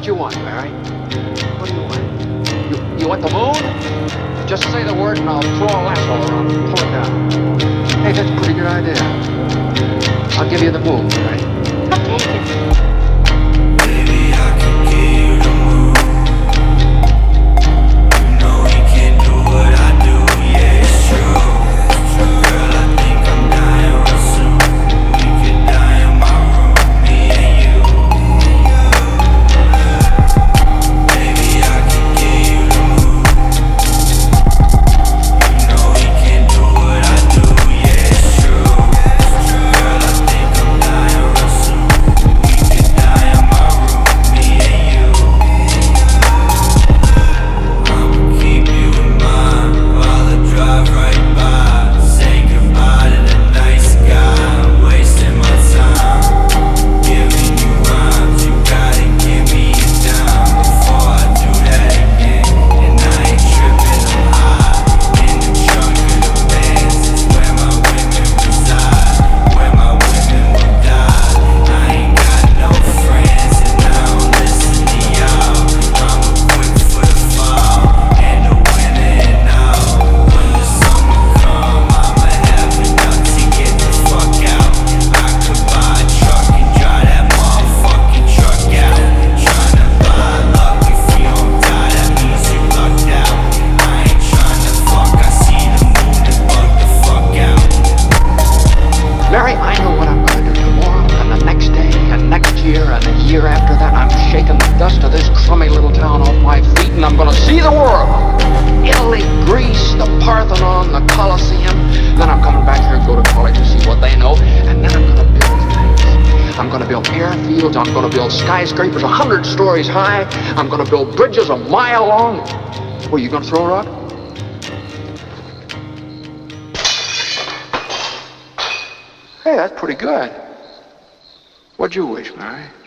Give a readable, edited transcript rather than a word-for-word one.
What you want, Mary? What do you want? You want the moon? Just say the word and I'll throw a lasso around and pull it down. Hey, that's a pretty good idea. I'll give you the moon, Mary. I'll take it. Baby, I can give you the moon. You know he can do what I do, yeah, it's true. Girl, I think I'm dying real soon. We could die in my room, me and you. Baby, I can give you the moon. You know he can do what I do, yeah, it's true. Girl, I think I'm dying real soon. We could die in my room, me and you. I'ma keep you in mind while I drive right by. Say goodbye to the night sky. I'm wasting my time giving you rhymes. You gotta give me a dime before I do that again. And I ain't tripping, I'm high in the trunk of the Benz. It's where my women reside, where my women will die. I ain't got no friends and I don't listen to y'all. I'm quick for the fall and the winter and all. When the summer come, I'ma have enough to get the fuck out. I could buy a truck and drive that motherfucking truck out. Tryna buy luck, if you don't die, that means you lucked out. I ain't tryna fuck, I see the moon and bug the fuck out. Mary, I know what I'm going to do tomorrow, and the next day, and next year, and the year after that. I'm shaking the dust of this crummy little town off my feet, and I'm going to see the world. Italy, Greece, the Parthenon, the Colosseum. Then I'm coming back here and go to college to see what they know, and then I'm going to build things. I'm going to build airfields. I'm going to build skyscrapers 100 stories high. I'm going to build bridges a mile long. Well, you going to throw a rock? Hey, that's pretty good. What'd you wish, Mary?